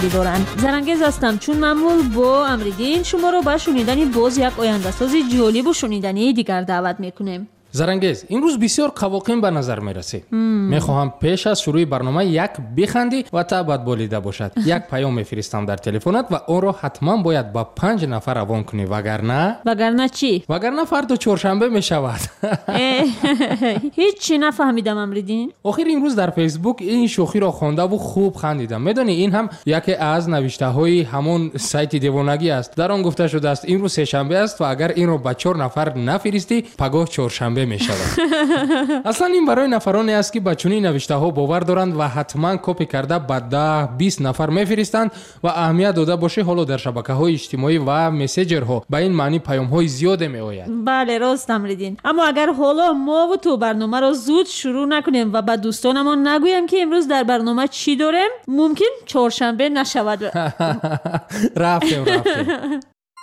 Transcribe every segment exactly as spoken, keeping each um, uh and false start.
دارند. زرنگیز هستم چون معمول با امریدین شما رو به شنیدن باز یک آینده‌ساز جالب و شنیدنی دیگر دعوت میکنیم. زرنگیز امروز بسیار قواقین به نظر میرسی. میخواهم پیش از شروع برنامه یک بخندی و تا بعد بولیده باشد. یک پیام میفرستم در تلفنت و اون رو حتما باید با پنج نفر روان کنی، وگرنه وگرنه چی؟ وگرنه فردا چهارشنبه میشود. هیچ چی نفهمیدم امریدین. آخر امروز در فیسبوک این شوخی را خوانده و خوب خندیدم. میدونی این هم یکی از نوشته های همون سایت دیوانگی است. در آن گفته شده است امروز سه شنبه است و اگر این رو با چهار نفر نفرستی پگاه چهارشنبه میشود. اصلا این برای نفرانی است که با چنین نوشته ها باور دارند و حتما کپی کرده با ده بیست نفر میفرستند و اهمیت داده باشه. حالا در شبکه های اجتماعی و مسیجر ها با این معنی پیام های زیاد می آید. بله راست امریدین. اما اگر حالا ما و تو برنامه رو زود شروع نکنیم و با دوستانمون نگویم که امروز در برنامه چی داریم، ممکن چهارشنبه نشود. رفتیم رفتیم.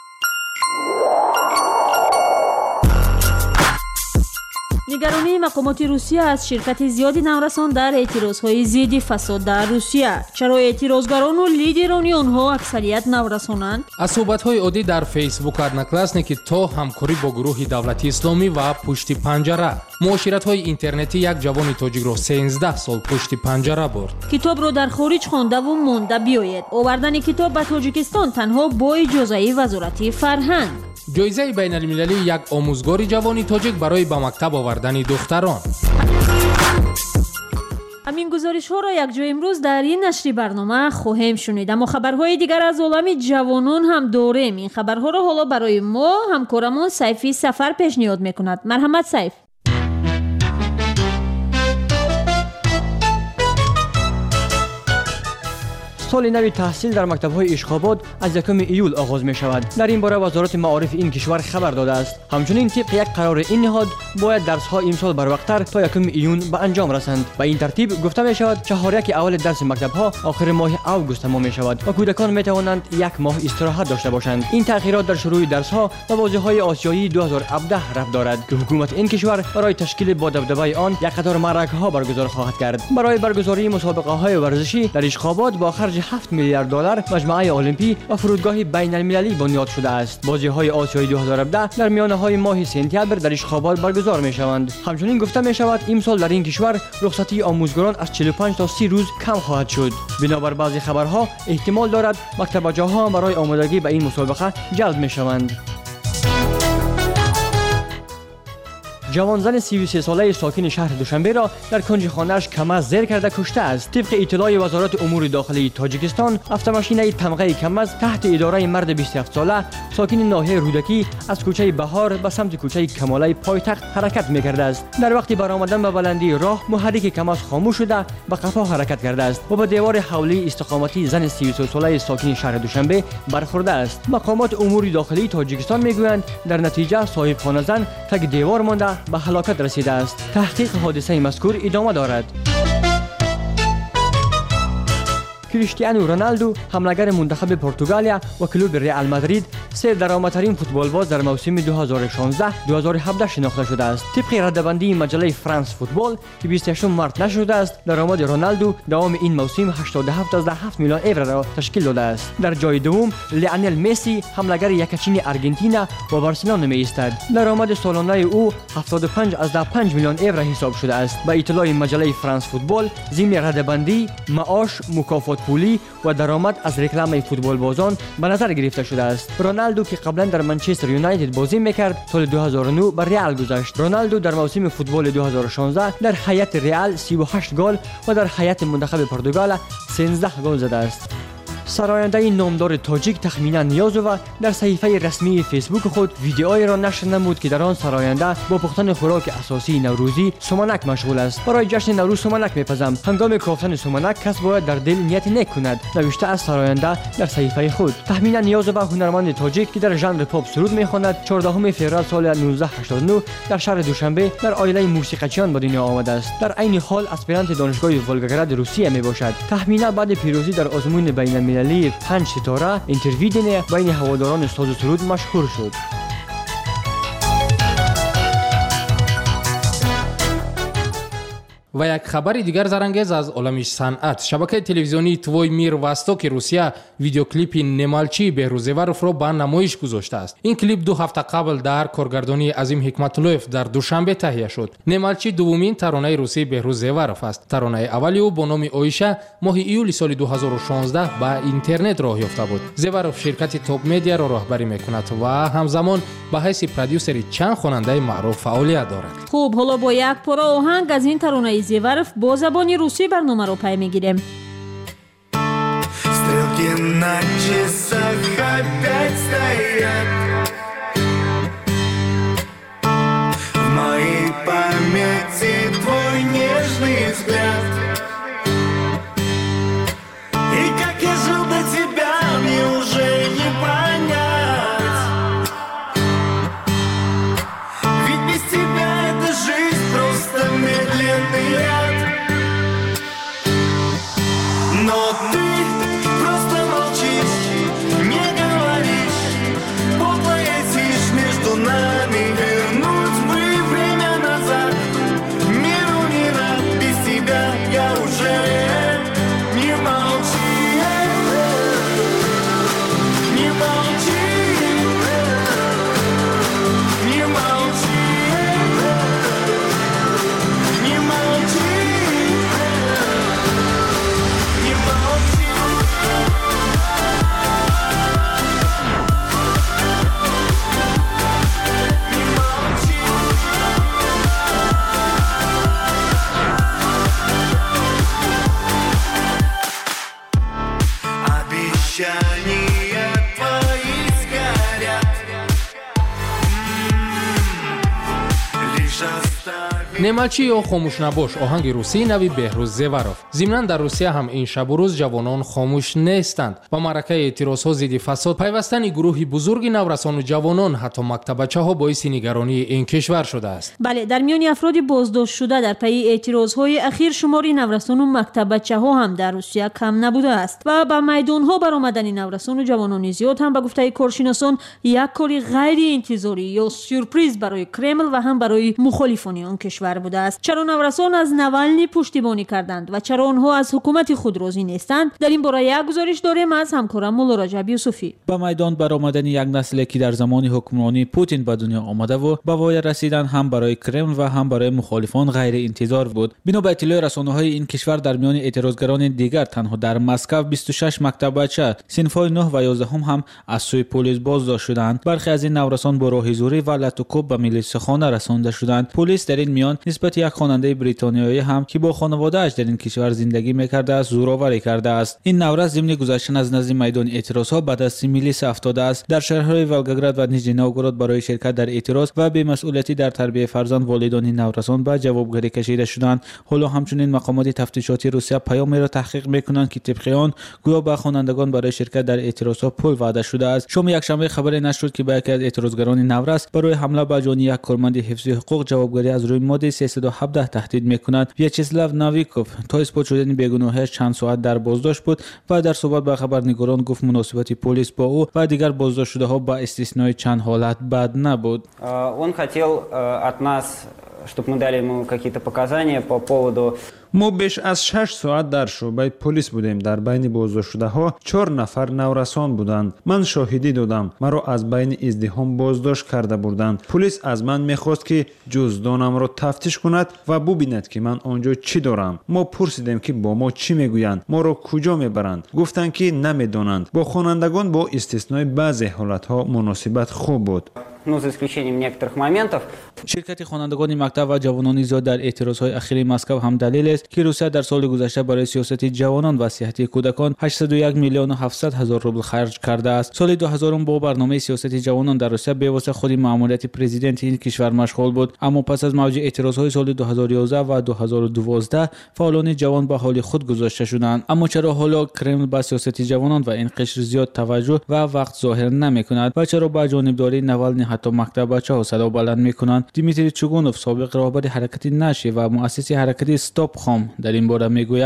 نگرانی مقامات روسیه از شرکت زیادی نورسان در اعتراضهای ضد فساد در روسیه. چرا اعتراضگران و لیدران آنها اکثریت نورسانند؟ از صحبت‌های عادی در فیسبوک одноклассники که تا همکاری با گروه دولتی اسلامی و پشت پنجره معاشرت‌های اینترنتی یک جوان تاجیک را سیزده سال پشت پنجره برد. کتاب را در خارج خوانده و مانده بیاید. آوردن کتاب به تاجیکستان تنها با اجازه وزارت فرهنگ. جایزه بین المللی یک آموزگار جوانی تاجیک برای به مکتب آوردن دختران. همین گزارش ها را یک جای امروز در این نشری برنامه خواهیم شنید. اما خبرهای دیگر از عالم جوانان هم داریم. این خبرها را حالا برای ما همکارمون سیفی سفر پیشنهاد میکند. مرحمت سیف. سال نو تحصیل در مکتب‌های اشخاباد از یکم ایول آغاز می شود. در این باره وزارت معارف این کشور خبر داده است. همچنین طبق یک قرار این نهاد باید درس‌ها امسال بروقتر تا یکم ایون به انجام رسند. به این ترتیب گفته می شود چهارک اول درس مکتب‌ها آخر ماه اوگوست تمام می شود و کودکان می توانند یک ماه استراحت داشته باشند. این تأخیرات در شروع درس‌ها به بازی‌های آسیایی دو هزار و هفده ربط دارد که حکومت این کشور برای تشکیل با دبدبه آن یک قطار معرکه‌ها برگزار خواهد کرد. برای برگزاری مسابقه‌های ورزشی در اشخاباد با خرج هفت میلیارد دلار مجمع المپی و فرودگاه بین المللی بنیاد شده است. بازی‌های آسیایی دو هزار و هفده در میانه‌های ماه سپتامبر در اشخاباد برگزار می‌شوند. همچنین گفته می‌شود امسال در این کشور رخصتی آموزگاران از چهل و پنج تا سی روز کم خواهد شد. بنابر بعضی خبرها احتمال دارد مکتب‌جاها برای آمادگی به این مسابقه جلب می‌شوند. جوان زن سی و سه ساله ساکن شهر دوشنبه را در کنج خانه‌اش کمز زیر کرده کشته است. طبق اطلاع وزارت امور داخلی تاجیکستان، اتوماشین تمغه کمز تحت اداره مرد بیست و هفت ساله ساکن ناحیه رودکی از کوچه بهار به سمت کوچه کماله پایتخت حرکت می‌کرده است. در وقت برآمدن به بلندی راه محرک کمز خاموش شده به قفا حرکت کرده است و به دیوار حولی استقامتی زن سی و سه ساله ساکن شهر دوشنبه برخورده است. مقامات امور داخلی تاجیکستان میگویند در نتیجه صاحب خانه زن تک دیوار مانده به هلاکت رسیده است. تحقیق حادثه مذکور ادامه دارد. کریستیانو رونالدو حملگر منتخب پرتغالیا و کلوب ریال مادرید سه درآمدترین فوتبالباز در موسم دو هزار و شانزده دو هزار و هفده شناخته شده است. طبق ردبندی مجله فرانس فوتبال که بیست و هشتم مارس نشر شده است، درآمد رونالدو دوام این موسم هشتاد و هفت ممیز هفت میلیون یورو را تشکیل داده است. در جای دوم لیونل مسی حملگر یکچین آرژانتین و بارسلونا می ایستد. درآمد سالانه او هفتاد و پنج ممیز پنج میلیون یورو حساب شده است. با اطلاع مجله فرانس فوتبال ضمن ردبندی معاش، مکافات پولی و درآمد از رکلام فوتبال بازان به نظر گرفته شده است. رونالدو که قبلا در منچستر یونایتد بازی میکرد سال دو هزار و نه به ریال گذشت. رونالدو در موسم فوتبال دو هزار و شانزده در هیئت ریال سی و هشت گل و در هیئت منتخب پرتغال سیزده گل زده است. سراینده نامدار تاجیک تخمینا نیازووا در صحیفه رسمی فیسبوک خود ویدیویی را نشر نمود که در آن سراینده با پختن خوراک اساسی نوروزی سومنک مشغول است. برای جشن نوروز سومنک میپزم. هنگام کافتن سومنک کس باید در دل نیت نیک کند، نوشته از سراینده در صحیفه خود. تخمینا نیازووا هنرمند تاجیک که در ژانر پاپ سرود میخواند چهاردهم فوریه سال نوزده هشتاد و نه در شهر دوشنبه در عائله موسیقیچیان به دنیا آمده است. در عین حال اسپرانت دانشگاه ولگاگراد روسیه میباشد. تخمینا بعد پیروزی در آزمون بین المللی پنج ستاره اینترویو دینه بین هواداران ساز و سرود مشهور شد. و یک خبر دیگر زرنگیز از عالم صنعت. شبکه تلویزیونی توی میر واستوک روسیه ویدیو کلیپ نمالچی بهروزیورف را به نمایش گذاشته است. این کلیپ دو هفته قبل در کارگردانی عظیم حکمت‌اللویف در دوشنبه تهیه شد. نمالچی دومین ترانه روسی بهروزیورف است. ترانه اولی او با نام اویشا ماه ایول سال دو هزار و شانزده به اینترنت راه یافته بود. زیورف شرکت توپ مدیا را راهبری میکند و همزمان به حیث پرودیوسری چند خواننده معروف فعالیت دارد. خوب، حالا با یک پاره آهنگ از این ترانه زیورف با زبان روسی برنامه رو پی میگیریم. Стрелки на часах опять стоят. В моей памяти твой нежный взгляд. И как я жил до тебя, мне уже не понять. Ведь без тебя эта жизнь просто медленный ад. Но ты просто молчишь, не говоришь, подло летишь между нами. Вернуть бы время назад, миру не рад. Без тебя я уже не молчи, не молчи, не молчи, не молчи. Обещания твои сгорят. Лишь оставь. نمالچی یا خاموش نباش آهنگ روسی نوی بهروز زیورف. ضمناً در روسیه هم این شب و روز جوانان خاموش نیستند. با معرکه اعتراض‌ها ضد فساد پیوستن گروهی بزرگی نورسان و جوانان حتی مکتبچه‌ها باعث نگرانی این کشور شده است. بله، در میان افراد بازداشت شده در پی اعتراض‌های اخیر شماری نورسان و مکتبچه‌ها هم در روسیه کم نبوده است و با میدان‌ها برآمدن نورسان و جوانان زیاد هم به گفته کارشناسان یک کاری غیر انتظاری یا سورپرایز برای کرمل و هم برای مخالفان آن کشور بوده است. چرا نورسان از نوالنی پشتیبانی کردند و چرا آنها از حکومت خود راضی نیستند؟ در این باره یک گزارش داریم از همکارم مولا رجب یوسفی. با میدان برآمدن یک نسلی که در زمان حکمرانی پوتین به دنیا آمده و به وای رسیدن هم برای کرمل و هم برای مخالفان غیر انتظار بود. بنا به اطلاع رسانه‌های این کشور در میان اعتراضگران دیگر تنها در مسکو بیست و شش مکتب بچه صنف‌های نه و یازده هم, هم از سوی پلیس بازداشت شدند. برخی از این نورسان با راهزوری و لطوکوب به میلیسخانه رسانده شدند. پلیس در این میان نسبت یک خواننده بریتانیایی هم که با خانواده‌اش در این کشور زندگی می‌کرده است زورآوری کرده است. این نورس ضمن گذشتن از نزد میدان اعتراض‌ها به دست میلیس افتاده است. در شهرهای ولگاگراد و نیژنی نوگورود برای شرکت در اعتراض و بی‌مسئولیتی در تربیت فرزند والدان نورسان به جوابگری کشیده شدند. حالا همچنین مقامات تفتیشاتی روسیه پیامی را تحقیق می‌کنند که طبق آن گویا به خوانندگان برای شرکت در اعتراض‌ها پول وعده شده است. شام یکشنبه خبری نشر شد که با یکی از اعتراضگران نورس برای حمله به جان یک کارمند حفظ حقوق جوابگری از روی ماده سیصد و هفده تهدید می‌کند. ویاچسلاو ناویکوف تا اثبات شدن بیگناهیش چند ساعت در بازداشت بود و در صحبت با خبرنگاران گفت مناسبت پلیس با او و دیگر بازداشت شده‌ها با استثنای چند حالت بد نبود. Он хотел от нас, чтобы мы дали ему какие-то показания по поводу. ما بیش از شش ساعت در شعبه پلیس بودیم. در بین بازداشت شده ها چهار نفر نورسان بودند. من شاهدی دادم. مرا از بین ازدحام بازداشت کرده بودند. پلیس از من میخواست که جزدانم را تفتیش کند و ببیند که من آنجا چی دارم. ما پرسیدیم که با ما چی میگویند، ما را کجا میبرند. گفتند که نمیدانند. با خوانندگان با استثنای بعضی حالت ها مناسبت خوب بود. Ну, за исключением некоторых моментов. شرکت خوانندگان مکتب و جوانان زیاد در اعتراضهای اخیر مسکو هم دلیل است که روسیه در سال گذشته برای سیاست جوانان و صحت کودکان هشتصد و یک میلیون و هفتصد هزار روبل خرج کرده است. سال دو هزار با برنامه سیاست جوانان در روسیه به واسطه خود مأموریت پرزیدنت این کشور مشغول بود، اما پس از موج اعتراضهای سال دو هزار و یازده و دو هزار و دوازده فعالان جوان به حال خود گذاشته شدند. اما چرا حالا کرمل به سیاست جوانان و این قشر زیاد توجه و وقت ظاهر نمی‌کند و چرا با جانبداری نوالنی حتی مکتب بچه‌ها صدا بلند می‌کنند؟ دیمیتری چوگونوف سابق رهبر حرکت نشی و مؤسس حرکت استاپ خام در این باره میگوید: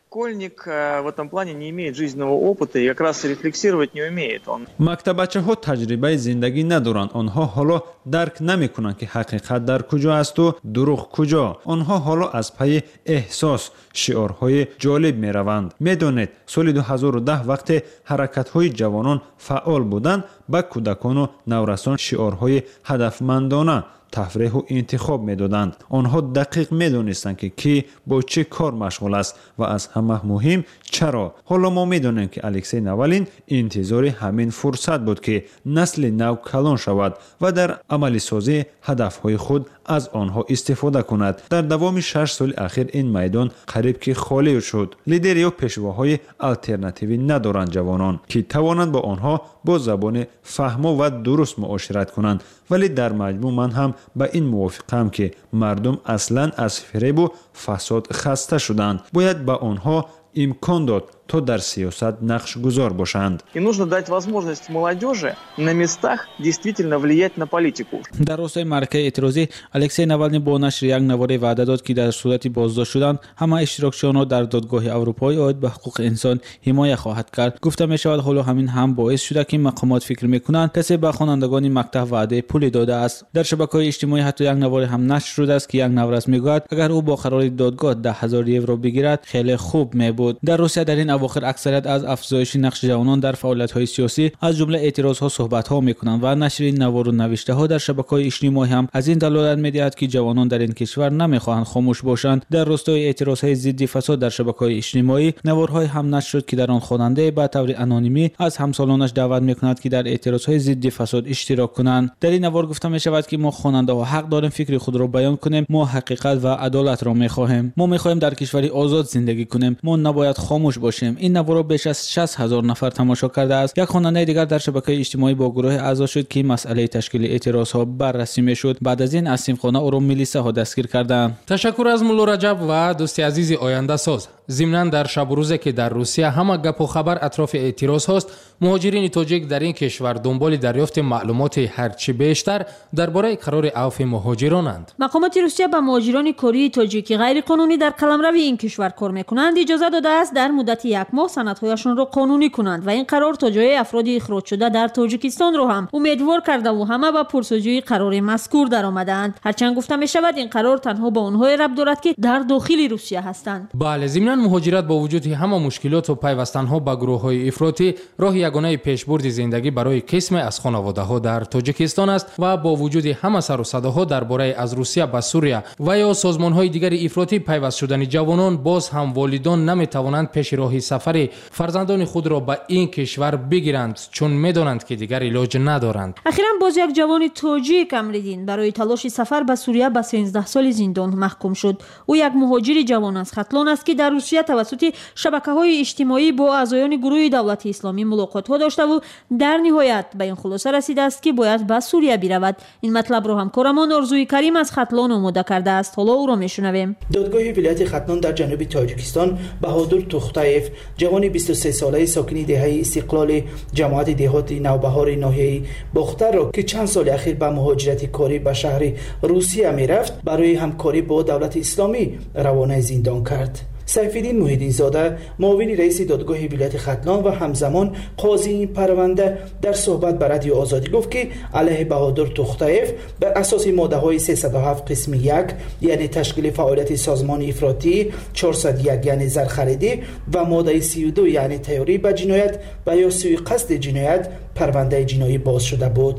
Школьник в этом плане не имеет жизненного опыта и как раз рефлексировать не умеет. Он мактабачаҳо таҷрибаи зиндагӣ надоранд. онҳо ҳоло дарк намекунанд ки ҳақиқат дар куҷо асту дурӯғ куҷо. онҳо ҳоло аз пайи эҳсос шиорҳои ҷолиб мераванд. медонед соли ду ҳазору даҳ вақте ҳаракатҳои ҷавонон фаъол буданд, ба кӯдакону наврасон шиорҳои ҳадафмандона тафреҳу интихоб медоданд. онҳо дақиқ медонистанд ки кӣ бо чӣ кор машғул аст ва аз ҳама муҳим чаро. ҳоло мо медонем ки Алексей Навалин интизори ҳамин фурсат буд ки насли нав калон шавад ва дар амалисозии ҳадафҳои худ аз онҳо истифода кунад. дар давоми шаш соли ахир ин майдон қариб ки холӣ шуд. лидер ё пешвоҳои алтернативӣ надоранд ҷавонон ки тавонанд бо онҳо бо забони фаҳмо ва дуруст муошират кунанд. вале дар маҷмӯъ ман ҳам ба ин мувофиқам ки мардум аслан аз фиребу фасод хаста шуданд. бояд ба онҳо имкон дод то дар сиёсат нақшгузор бошанд. И нужно дать возможность молодежи на местах действительно влиять на политику. дар ростаи маъракаи эътирозӣ Алексей Навални бо нашри як наворе ваъда дод ки дар сурати боздошт шудан ҳама иштирокчиёнро дар додгоҳи аврупои оид ба ҳуқуқи инсон ҳимоя хоҳад кард. гуфта мешавад ҳоло ҳамин ҳам боис шуда ки мақомот фикр мекунанд касе ба хонандагони мактаб ваъдаи пуле додааст. дар шабакаҳои иҷтимоӣ ҳатто як наворе ҳам нашр шудааст ки як наврас мегӯяд агар ӯ бо қарори додгоҳ даҳ ҳазор евро бигирад хеле хуб мебуд. дар русия дар ин авохир аксарият аз афзоиши нақши ҷавонон дар фаъолиятҳои сиёсӣ аз ҷумла эътирозҳо суҳбатҳо мекунанд ва нашри ин навору навиштаҳо дар шабакаҳои иҷтимоӣ ҳам аз ин далолат медиҳад ки ҷавонон дар ин кишвар намехоҳанд хомӯш бошанд. дар ростаи эътирозҳои зидди фасод дар шабакаҳои иҷтимоӣ наворҳое ҳам нашр шуд ки дар он хонандае ба таври анонимӣ аз ҳамсолонаш даъват мекунад ки дар эътирозҳои зидди фасод иштирок кунанд. дар ин навор гуфта мешавад ки мо хонандаҳо ҳақ дорем фикри худро баён кунем. мо ҳақиқат ва адолатро мехоҳем. мо мехоҳем дар кишвари озод зиндагӣ кунем. мо набояд хомӯш бошем. ин наворро беш аз шаст ҳазор нафар тамошо кардааст. як хонандаи дигар дар шабакаи иҷтимоӣ бо гурӯҳе аъзо шуд ки масъалаи ташкили эътирозҳо баррасӣ мешуд. баъд аз ин аз симхона ӯро милисаҳо дастгир карданд. ташаккур аз мулло раҷаб ва дӯсти азизи ояндасоз. зимнан дар шабу рӯзе ки дар русия ҳама гапу хабар атрофи эътирозҳост, муҳоҷирини тоҷик дар ин кишвар дунболи дарёфти маълумоти ҳарчи бештар дар бораи қарори авфи муҳоҷиронанд. мақомоти русия ба муҳоҷирони кории тоҷикӣ ғайриқонунӣ дар қаламрави ин кишвар кор мекунанд иҷоза додааст дар муддати як моҳ санадҳояшонро қонунӣ кунанд ва ин қарор то ҷои афроди ихроҷшуда дар тоҷикистонро ҳам умедвор кардаву ҳама ба пурсуҷӯи қарори мазкур даромадаанд. ҳарчанд гуфта мешавад ин қарор танҳо ба онҳое рабт дорад ки дар дохили русия ҳастанд. бале, зимнан муҳоҷират бо вуҷуди ҳама мушкилоту пайвастанҳо ба гурӯҳҳои ифротӣ роҳи ягонаи пешбурди зиндагӣ барои қисме аз хонаводаҳо дар тоҷикистон аст ва бо вуҷуди ҳама сару садоҳо дар бораи аз русия ба сурия ва ё созмонҳои дигари ифротӣ пайваст шудани ҷавонон, боз ҳам волидон наметавонанд пеши роҳи сафари фарзандони худро ба ин кишвар бигиранд, чун медонанд ки дигар илоҷ надоранд. ахиран боз як ҷавони тоҷик Амридин барои талоши сафар ба Сурия ба сенздаҳ соли зиндон маҳкум шуд. ӯ як муҳоҷири ҷавон аз Хатлон аст ки дар Русия тавассути шабакаҳои иҷтимоӣ бо аъзоёни гурӯҳи давлати исломӣ мулоқотҳо доштаву дар ниҳоят ба ин хулоса расидааст ки бояд ба Сурия биравад. ин матлабро ҳамкорамон Орзуи Карим аз Хатлон омода кардааст. ҳоло ӯро мешунавем. додгоҳи вилояти Хатлон дар ҷануби Тоҷикистон Баҳодур Тухтаев, ҷавони бисту се солаи сокини деҳаи истиқлоли ҷамоати деҳоти навбаҳори ноҳияи Бохтарро ки чанд соли ахир ба муҳоҷирати корӣ ба шаҳри Русия мерафт, барои ҳамкорӣ бо давлати исломӣ равонаи зиндон кард. сайфиддин муҳиддинзода, муовини раиси додгоҳи вилояти Хатлон ва ҳамзамон қозии ин парванда, дар суҳбат ба радио Озодӣ гуфт ки алайҳи Баҳодур Тухтаев бар асоси моддаҳои сесаду ҳафт қисми як, яъне ташкили фаъолияти созмони ифротӣ, чорсаду як яъне зархаридӣ ва моддаи сию ду яъне тайёрӣ ба ҷиноят ва ё сӯи қасди ҷиноят парвандаи ҷиноӣ боз шуда буд.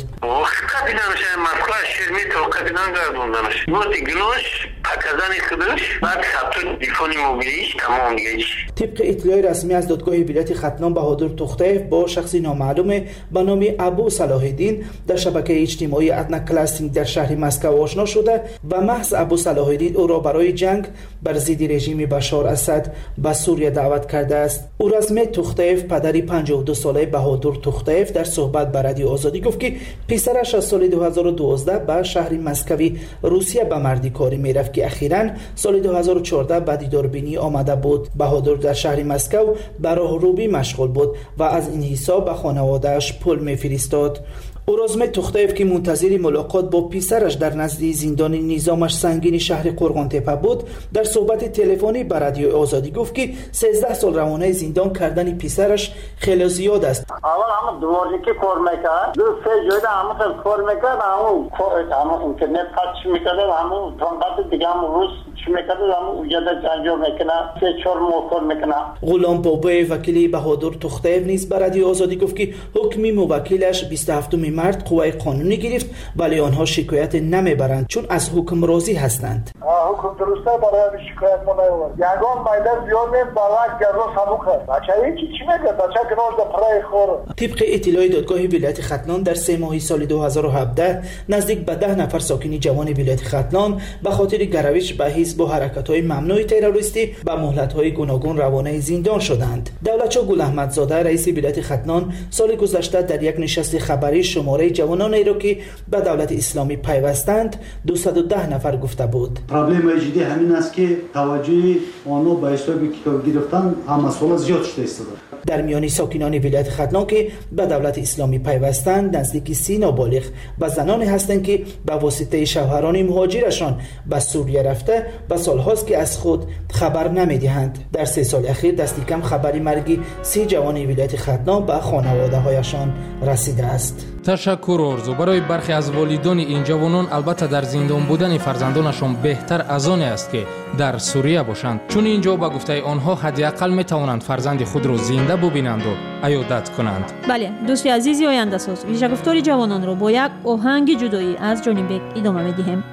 طبق اطلاع رسمی از دادگاه ولایت ختلان بهادر توختاев با شخصی نامعلوم به نام ابو صلاح الدین در شبکه اجتماعی ادنا کلاستینگ در شهر مسکو آشنا شده و محض ابو صلاح الدین او را برای جنگ بر ضد رژیم بشار اسد به سوریه دعوت کرده است. او رسمی توختاев پدری پنجاه و دو ساله بهادر توختاев در صحبت با رادیو آزادی گفت که پسرش از سال دو هزار و دوازده به شهر مسکوی روسیه به مردی کاری میرفت که اخیراً سال دو هزار و چهارده به دیداربینی آمده بود. بهادر در شهر مسکو به راهروبی مشغول بود و از این حساب به خانواده‌اش پول میفرستاد. اورازمه تختایف که منتظر ملاقات با پسرش در نزد زندان نظامش سنگین شهر قرغان تپه بود، در صحبت تلفنی با رادیو آزادی گفت که سیزده سال روانه زندان کردن پسرش خیلی زیاد است. اول همه دواری که کار میکرد، دو سه جویده همه خیلی کار میکرد، همه اینترنت قطش میکرد، همه تنبت دیگه همه روز چی میکرد، همه اوجده جنجا میکنه، سه چهار ماه کار میکنه. غلام بابای وکیلی بهادر تختایف نیز به رادیو آزادی گفت که حکم موکلش بیست و هفتم مارس قوه قانونی گرفت، ولی آنها شکایت نمیبرند چون از حکم راضی هستند. حکم درسته برای شکایت ما نیومد. یگان مایده زیاد نیم بالا گرو سبوک است. بچه‌ای چی چی میگه؟ بچه که ناز در پرای خور. طبق اطلاع دادگاه ولایت ختلان در سه ماه سال دو هزار و هفده نزدیک به ده نفر ساکن جوان ولایت ختلان به خاطر گروش به حزب و حرکت‌های ممنوع تروریستی به مهلت‌های گوناگون روانه زندان شدند. دولتشاه گل احمدزاده رئیس ولایت ختلان سال گذشته در یک نشست خبری شماره جوانانی را که به دولت اسلامی پیوستند دویست و ده نفر گفته بود. پرابلم جدی همین است که توجه آنها به حساب کتاب گرفتن هم مسئله زیاد شده است. در میان ساکنان ولایت ختلان که به دولت اسلامی پیوستند نزدیک سی نابالغ و زنانی هستند که به واسطه شوهران مهاجرشان به سوریه رفته و سالهاست که از خود خبر نمیدهند. در سه سال اخیر دست کم خبری مرگ سی جوان ولایت ختلان به خانواده هایشان رسیده است. تشکر آرزو. برای برخی از والدان این جوانان البته در زندان بودن فرزندانشان بهتر از آن است که در سوریه باشند، چون اینجا با گفته آنها حداقل میتوانند فرزند خود را زنده ببینند و عیادت کنند. بله دوستی عزیزی آینده ساز ویژه گفتاری جوانان رو با یک آهنگ جدایی از جانی بک ادامه میدیم.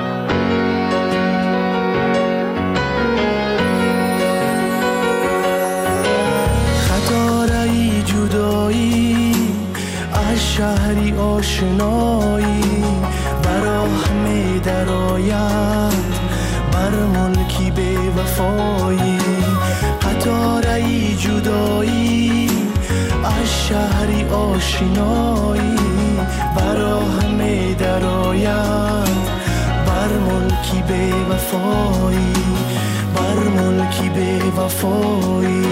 خطاره جدایی از شهری آشنایی براه می درآید بر ملکی بی وفایی. قطاره جدایی از شهری آشنایی براه می درآید بر ملکی بی وفایی بر ملکی بی وفایی.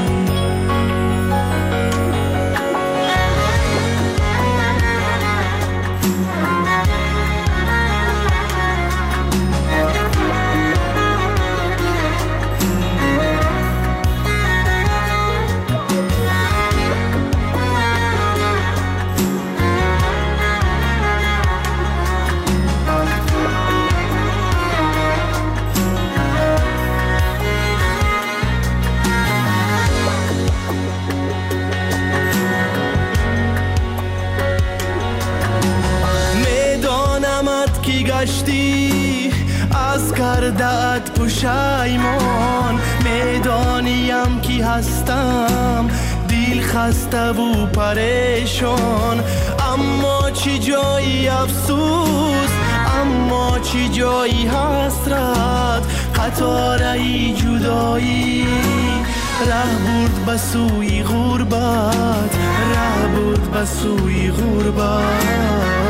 گشتی از کردت پشیمان، میدانیم کی هستم دل خسته و پریشان. اما چی جایی افسوس، اما چی جایی حسرت، قطاره جدایی ره برد به سوی غربت، ره برد به سوی غربت.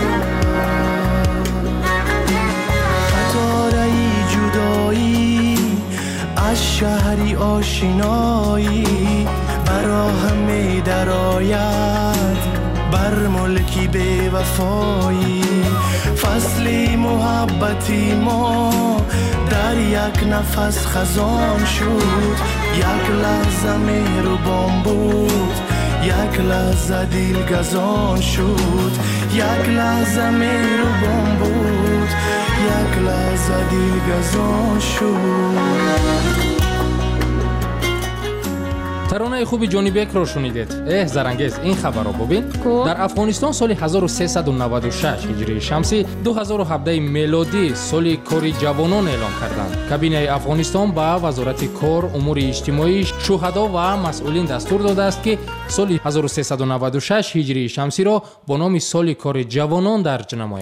از شهری آشنایی براه می درآید بر ملکی بی وفایی. فصل محبتی ما در یک نفس خزان شد، یک لحظه مهربان بود، یک لحظه دلگزان شد، یک لحظه مهربان بود، یک لحظه دلگزان شد. ترانه خوبی جانی بک رو شنیدید. اه زرنگیز این خبر رو ببین. در افغانستان سال هزار و سیصد و نود و شش هجری شمسی دو هزار و هفده میلادی سال کاری جوانان اعلام کردند. کابینه افغانستان به وزارت کار، امور اجتماعی، شهدا و مسئولین دستور داده است که سال هزار و سیصد و نود و شش هجری شمسی را با نام سال کار جوانان درج نمایند.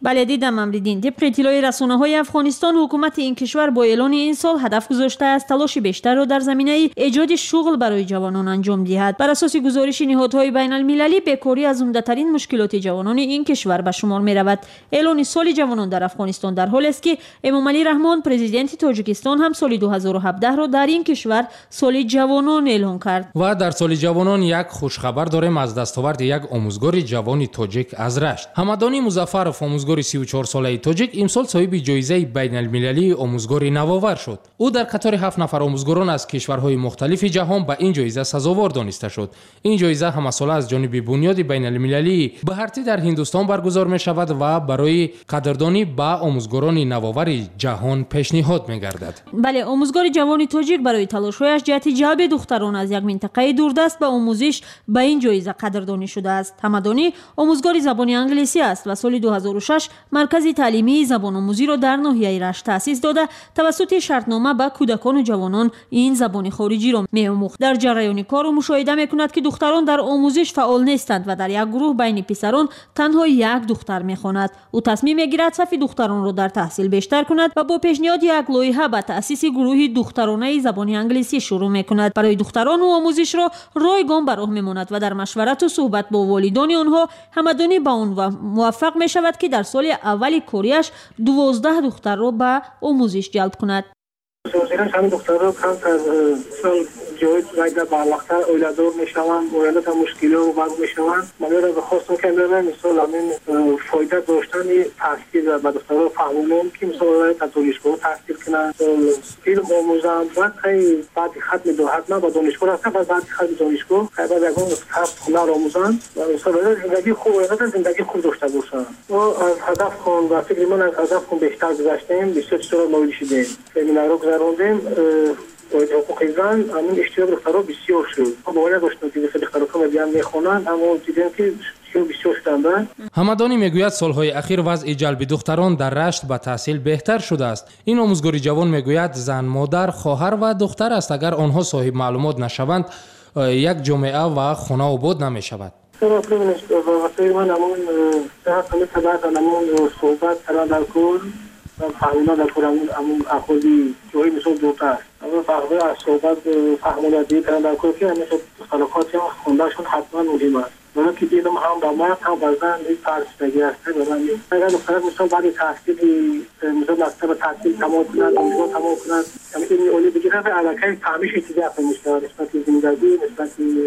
بله دیدم امریدین. طبق اطلاع رسانه‌های افغانستان حکومت این کشور با اعلان این سال هدف گذاشته است تلاش بیشتر را در زمینه ایجاد شغل برای جوانان انجام دهد. بر اساس گزارش نهادهای بین المللی بیکاری از عمده‌ترین مشکلات جوانان این کشور به شمار می‌رود. اعلان سال جوانان در افغانستان در حالی است که امامعلی رحمان پرزیدنت تاجیکستان هم سال دو هزار و هفده را در این کشور سال جوانان اعلان کرد. و در سال جوانان یک خوشخبر داریم از دستاورد یک آموزگار جوان تاجیک از رشت. حمدانی مظفرов آموزگار سی و چهار ساله تاجیک امسال صاحب جایزه بین المللی آموزگار نوآور شد. او در قطار هفت نفر آموزگاران از کشورهای مختلف جهان به این جایزه سزاوار دانسته شد. این جایزه همساله از جانب بنیاد بین المللی به هرتی در هندوستان برگزار می شود و برای قدردانی به آموزگاران نوآور جهان پیشنهاد می گردد. بله، آموزگار جوان تاجیک برای تلاش‌هایش جهت جلب دختران از یک منطقه دوردست به آموزش به این جایزه قدردانی شده است. حمدانی آموزگار زبان انگلیسی است و سال دو هزار و شش مرکز تعلیمی زبان آموزی را در ناحیه رشت تأسیس داده توسط شرطنامه به کودکان و جوانان این زبان خارجی را می‌آموخت. در جریان کار او مشاهده می‌کند که دختران در آموزش فعال نیستند و در یک گروه بین پسران تنها یک دختر می‌خواند. او تصمیم می‌گیرد صف دختران را در تحصیل بیشتر کند و با پیشنهاد یک لایحه به تأسیس گروهی دخترانه زبان انگلیسی شروع می‌کند. برای دختران و آموزش را رایگان به راه می‌ماند و در مشورت و صحبت با والدان آنها حمدانی با آن و موفق می‌شود که در سال اول کاریش دوازده دختر را به آموزش جلب کند. سوزیرش همین دخترها کم از سال جوید ویده بالاتر اویلادور میشوند، اویلات مشکلی رو برد میشوند. من را به خواستم که میرم مثال همین فایده داشتن تحصیل به دخترها فهمونم که مثال را تا دانشگاه تحصیل کنند، فیلم آموزند و خیلی بعد ختم دوحت نه با دانشگاه رفتن و بعد ختم دانشگاه خیلی بعد یکان هفت هنر آموزند و مثال زندگی خوب اویلات زندگی خوب داشته باشند. و از هدف کن و فکر من از هدف کن بیشتر گذشتیم، بسیار چطور نویل شدیم. فیلم گذراندیم باید حقوق زن همین اشتراک دخترها بسیار شد. باید داشتن که بسیار دخترها بیان میخونن اما دیدیم که بسیار شدند. حمدانی میگوید سالهای اخیر وضع جلب دختران در رشت به تحصیل بهتر شده است. این آموزگار جوان میگوید زن، مادر، خواهر و دختر است. اگر آنها صاحب معلومات نشوند یک جامعه و خانه آباد نمیشود. وقتی من همون صحت بعد همون صحبت کردن در کل فهمیدن در کل همون اخوزی جایی مثل دوتا است. اما فهمیدن از صحبت فهمیدن دیگه کردن در کل که همیشه خلقاتی هم خوندهشون حتما مهم است. برای که دیدم هم با مرد هم با زن یک پرستگی هسته برای اگر دخترک مثلا بعد تحصیلی مثلا مکتب تحصیل تمام کنند دانشگاه تمام کنند یعنی این اولی بگیرن و علاقه تعمیش اتجاه میشن نسبت زندگی نسبت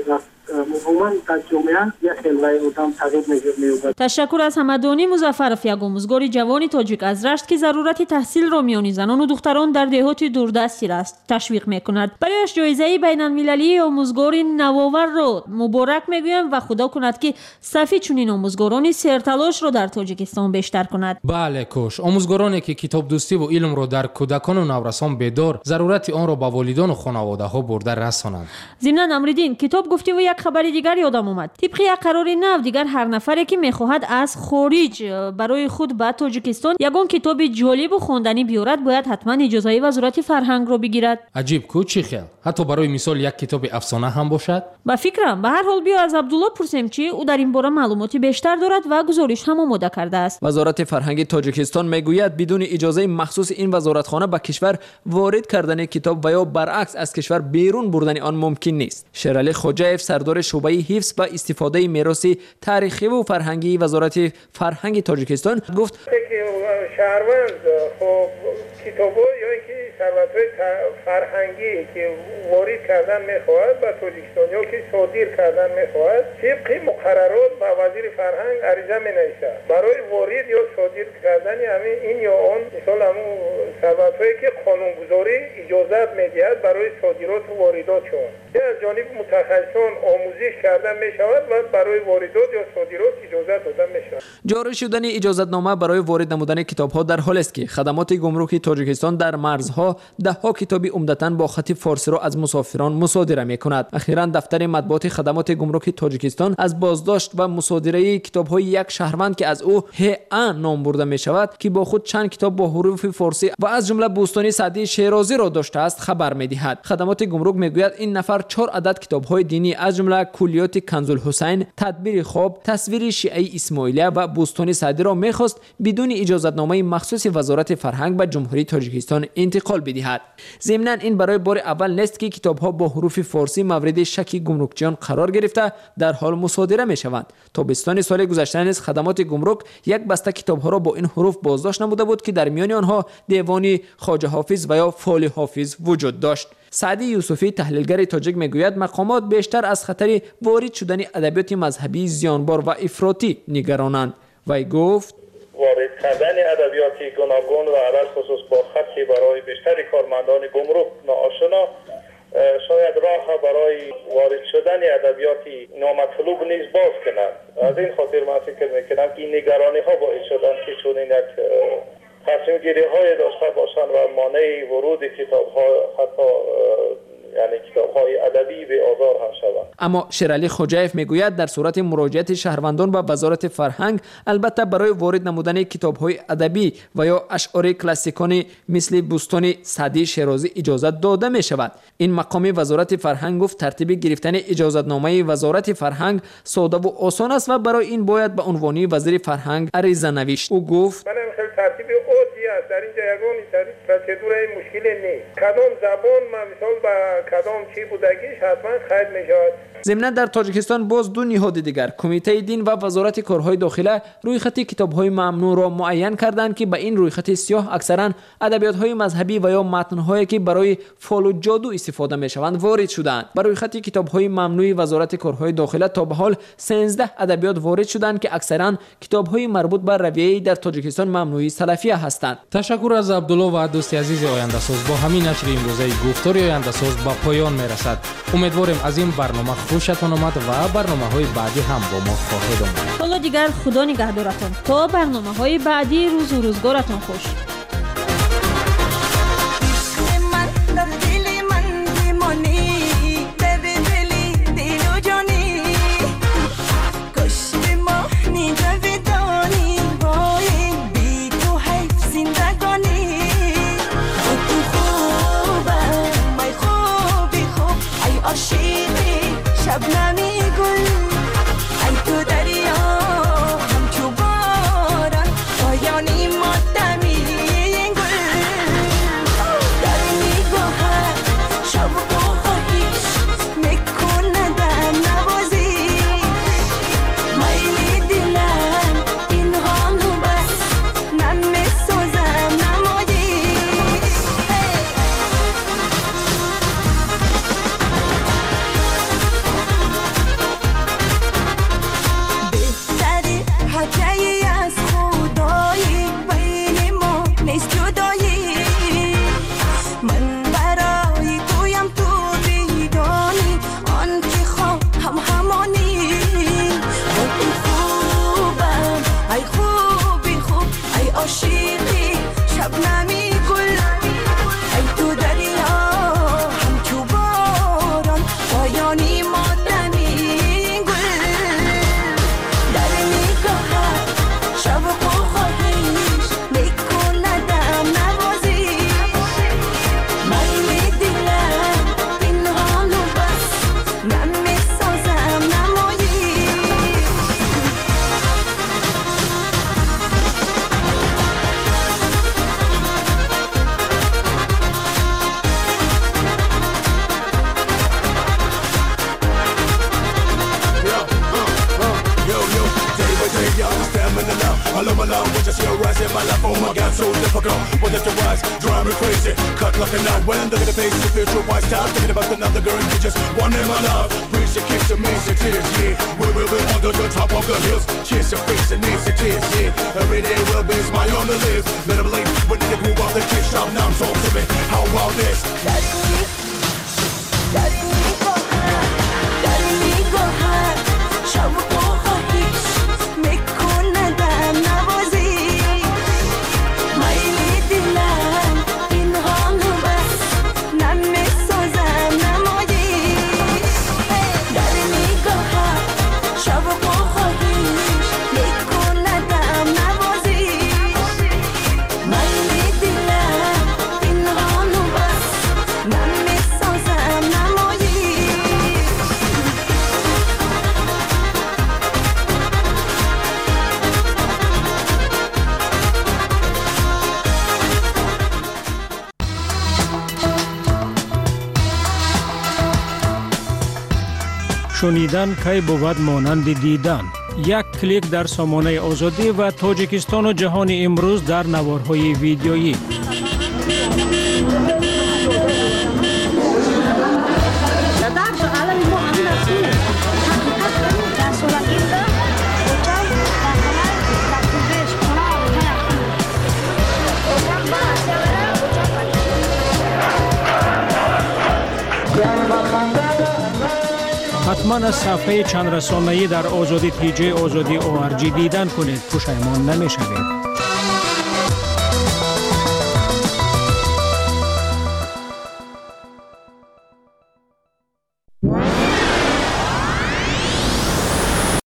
عموما در جامعه یک خلوه آدم تغییر می‌یابد. تشکر از حمدانی مظفرов، یک آموزگار جوان تاجیک از رشت که ضرورت تحصیل را میان زنان و دختران در دهات دوردستی است تشویق می‌کند. برایش جایزه بین‌المللی آموزگار نوآور را مبارک می‌گویم و خدا کند که صف چنین آموزگارانی سرتلاش را در تاجیکستان بیشتر کند. بله کوش، آموزگارانی که کتاب دوستی و علم را در کودکان و نورسان بیدار ضرورت آن را به والدان و خانواده‌ها برده رسانند. ضمن امریدین کتاب گفتی و یک خبر دیگر یادم اومد. طبق یک قرار نو دیگر هر نفری که میخواهد از خارج برای خود به تاجیکستان یگان کتاب جالب و خواندنی بیارد باید حتما اجازه وزارت فرهنگ را بگیرد. عجیب کو چی خیال؟ حتی برای مثال یک کتاب افسانه هم باشد؟ با فکرم به هر حال بیا از عبدالله پرسیم چی او در این باره معلوماتی بیشتر دارد و گزارش هم آماده کرده است. وزارت فرهنگ تاجیکستان میگوید بدون اجازه مخصوص این وزارتخانه به کشور وارد کردن کتاب و یا برعکس از کشور بیرون بردن آن ممکن نیست. شیرعلی خوجایف سردار شعبه حفظ و استفاده میراث تاریخی و فرهنگی وزارت فرهنگ تاجیکستان گفت شهروند خب کتاب‌ها یا اینکه ثروت‌های فرهنگی که وارد کردن می‌خواهد با تاجیکستان یا که صادر کردن می‌خواهد طبق مقررات با وزیر فرهنگ عریضه می‌نویسد برای وارد یا صادر کردن همین این یا آن مثلا همون ثروت‌هایی که قانونگذاری اجازت می‌دهد برای صادرات و وارداتشون از جانب متخصصان آموزش کردن می‌شود و برای واردات یا صادرات اجازت دادن می‌شود. جاری شدن اجازتنامه برای وارد نمودن کتاب‌ها در حالی است که خدمات گمرک تاجیکستان در مرزها سالها دهها کتابی عمدتاً با خط فارسی را از مسافران مصادره می‌کند. اخیراً دفتر مطبوعات خدمات گمرک تاجیکستان از بازداشت و مصادره کتاب‌های یک شهروند که از او ه‌ا نام برده می‌شود که با خود چند کتاب با حروف فارسی و از جمله بوستانی سعدی شیرازی را داشته است خبر می‌دهد. خدمات گمرک می‌گوید این نفر چهار عدد کتاب‌های دینی از جمله کلیات کنز الحسین، تدبیر خواب، تصویر شیعه اسماعیلیه و بوستانی سعدی را می‌خواست بدون اجازتنامه مخصوص وزارت فرهنگ به جمهوری تاجیکستان انتقال بدهد. ضمناً این برای بار اول نیست که کتاب‌ها با حروف فارسی مورد شک گمرکچیان قرار گرفته در حال مصادره می‌شوند. تابستان سال گذشته نیز خدمات گمرک یک بسته کتاب‌ها را با این حروف بازداشت نموده بود که در میان آنها دیوان خواجه حافظ و یا فال حافظ وجود داشت. سعدی یوسفی تحلیلگر تاجیک میگوید مقامات بیشتر از خطر وارد شدن ادبیات مذهبی زیانبار و افراطی نگرانند. وی گفت وارد کردن ادبیات گوناگون و علل خصوص با خطی برای بیشتر کارمندان گمرک ناآشنا شاید راه برای وارد شدن ادبیات نامطلوب نیز باز کنند. از این خاطر من فکر میکنم که این نگرانی ها باعث شدن که چون این یک تصمیم گیری های داشته باشند و مانع ورود کتاب ها حتی یعنی کتاب‌های ادبی به آزار هم شوند. اما شیرعلی خوجایف میگوید در صورت مراجعت شهروندان به وزارت فرهنگ البته برای وارد نمودن کتاب‌های ادبی و یا اشعار کلاسیکانی مثل بوستان سعدی شیرازی اجازت داده می شود. این مقام وزارت فرهنگ گفت ترتیب گرفتن اجازتنامه وزارت فرهنگ ساده و آسان است و برای این باید به عنوان وزیر فرهنگ عریضه نوشت. او گفت من خیلی ترتیب عادی است در اینجا یگان ترتیب پروسدور مشکلی نیست. کدام زبان من مثال با کدام چی بودگیش حتما خرید میشود. ضمناً در تاجیکستان باز دو نهاد دیگر کمیته دین و وزارت کارهای داخله روی خط کتاب‌های ممنوع را معین کردند که به این روی خط سیاه اکثراً ادبیات‌های مذهبی و یا متن‌هایی که برای فال و جادو استفاده می‌شوند وارد شدند. بر روی خط کتاب‌های ممنوع وزارت کارهای داخله تا به حال سیزده ادبیات وارد شدند که اکثراً کتاب‌های مربوط به رویه در تاجیکستان ممنوعی سلفیه هستند. تشکر از عبدالله و دوست عزیز آینده‌ساز. با همین نشر امروزه گفتار آینده‌ساز به پایان می‌رسد. امیدواریم از این برنامه خوشتان آمد و برنامه‌های بعدی هم با ما خواهید آمد. حالا دیگر خدا نگهدارتان تا برنامه‌های بعدی. روز و روزگارتان خوش. شبنمی گل ای تو دریا همچو باران پایانی ماتمی گل در نگاهت شوق و خواهیش میکنه در نوازیش میلی دلم پنهان و بس نمیسازم نماییش حکایی از خدایی بین ما نیست جدایی من برای تویم تو بیدانی آن که خواهم همانی و تو خوبم ای خوبی خوب ای عاشقی شبنمی گل ای تو دریا همچو باران پایانی ماتمی شوق و خواهیش میکنه دم نوازیش میلی دلم پنهان و بس نمیسازم نماییش I love my love, what you see rising my life, oh my God, so difficult. But if your eyes drive me crazy, cut like a knife. When look at the face, you feel true white style. Thinking about another girl, you just one in my love. Breeze your kiss to me, your tears, yeah. We will be under the top of the hills. Kiss your face and knees, your tears, yeah. Every day will be a smile on the lips. Better believe when they move off the kiss shop. Now I'm talking to me, how about this? Daddy, daddy, go hard, daddy, go hard. شوق و خواهیش میکنه در نوازیش میلی دلم پنهان و شنیدن کی بود مانند دیدن. یک کلیک در سامانه آزادی و تاجیکستان و جهان امروز در نوارهای ویدیویی. حتما از صفحه چند رسانه‌ای در آزادی تیجی آزادی او ار جی دیدن کنید، پشیمان نمی‌شوید.